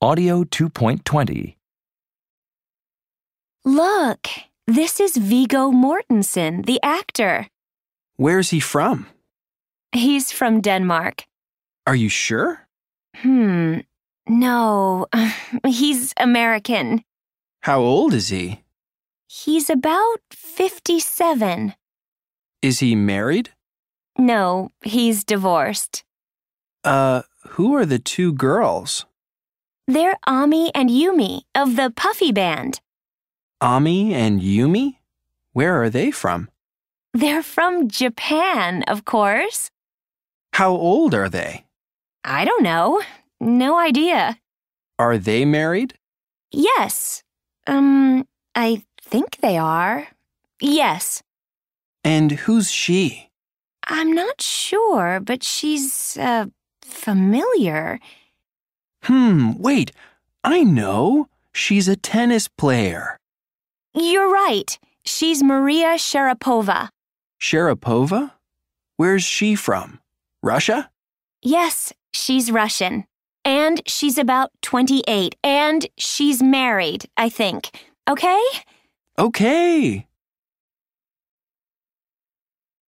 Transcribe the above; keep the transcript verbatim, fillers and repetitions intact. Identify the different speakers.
Speaker 1: Audio two point twenty.
Speaker 2: Look, this is Viggo Mortensen, the actor.
Speaker 3: Where's he from?
Speaker 2: He's from Denmark.
Speaker 3: Are you sure?
Speaker 2: Hmm, no, he's American.
Speaker 3: How old is he?
Speaker 2: He's about fifty-seven.
Speaker 3: Is he married?
Speaker 2: No, he's divorced.
Speaker 3: Uh, who are the two girls?
Speaker 2: They're Ami and Yumi of the Puffy Band.
Speaker 3: Ami and Yumi? Where are they from?
Speaker 2: They're from Japan, of course.
Speaker 3: How old are they?
Speaker 2: I don't know. No idea.
Speaker 3: Are they married?
Speaker 2: Yes. Um, I think they are. Yes.
Speaker 3: And who's she?
Speaker 2: I'm not sure, but she's, uh, familiar.
Speaker 3: Hmm, wait. I know. She's a tennis player.
Speaker 2: You're right. She's Maria Sharapova.
Speaker 3: Sharapova? Where's she from? Russia?
Speaker 2: Yes, she's Russian. And she's about twenty-eight. And she's married, I think. Okay?
Speaker 3: Okay.